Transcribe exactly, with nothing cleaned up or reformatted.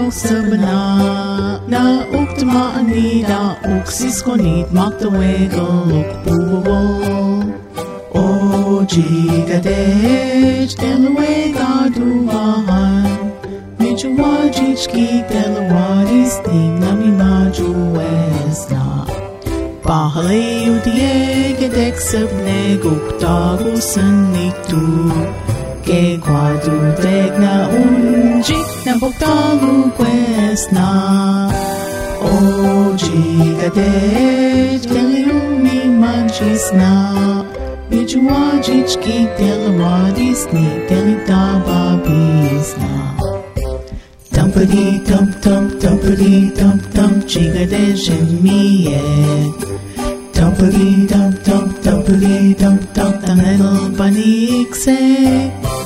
sabana na uktamanida uksiskonit maktawego ukpubo o jigadej delawega duvahan mijuwajichki delawadis nim namimaju esna Bahale udiegedek sabne guktagusan niktu Ke quadu degna unji na boktagu quesna O jigadej deliumi manchisna Mijuajichki delawadisni delitababisna Dumpity dump dump dumpity dump dump jigadej and me Dumpity dump dump dumpity dump dump the little bunny say